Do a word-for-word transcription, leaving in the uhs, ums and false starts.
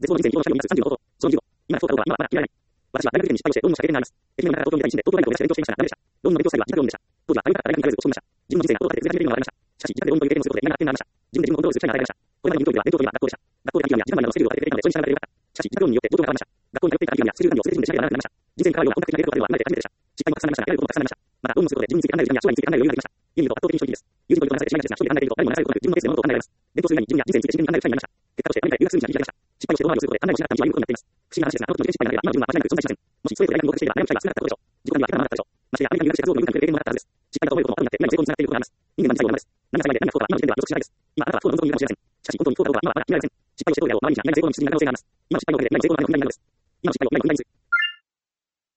絶望の人生に異様な作業を見ます。さんじゅうご。今のそうだろうが、今はまだ決められない。私は大学受験に失敗をして、ロンドンの社会でなります。愛媛の東京に出た東京大学を目指して勉強していましたが、ダメでした。ロンドンの勉強スタイルは自宅論でした。当時はアメリカから大学に通えず落ち込みました。自分の人生が後から絶大なレベルに上がりました。しかし、自宅でロンドンに行くのをすることで嫌な点になりました。自分で自分をコントロールする機会が与えられました。これまでの教育は勉強というのは学校でした。学校で短期間や時間までのスケジュールを与えてくれたので、それに従わなければよかった。しかし、自宅論によって冒頭が変わりました。学校に通っていた期間やスケジュール管理をする時点でしなければならなくなりました。人生に変わるような本格的なレベルとは今まで体験できなかったような本格的なレベルとは今まで体験でした。失敗も重ねましたが、やれることもたくさんありました。また、論文することで自分について考える時間や将来について考える余裕ができました。ユーミンと圧倒的に正直です。友人と人と話せて知らないですが、一人で考えていると誰も話せることなく、自分のペースで物事を考えられます。勉強する前に自分や人生について真剣に考える機会になりました。結果としてアメリカで留学する道が切り開きました。失敗をして大回りをすることで考えを失った道は有効になっています。不思議な話ですが、あの時の失敗なければ今の自分は間違いなく存在しません。もしストレートで大学に合格していれば悩む機会が少なかったことでしょう。自己には当てがなかったでしょう。ましてやアメリカに留学して家族の裕福な経験もなかったはずです。失敗だと思えることも後になって今の成功につながっていることがあります。人間は二歳後なのです。何が幸いで何が不幸かは今の時点では予測しないです。今あなたは不幸の望むかもしれません。しかし本当に不幸かどうかは今はまだ決められません。失敗をしてどうであろう毎日が何々成功の道筋になる可能性があります。今の失敗のおかげで何々成功の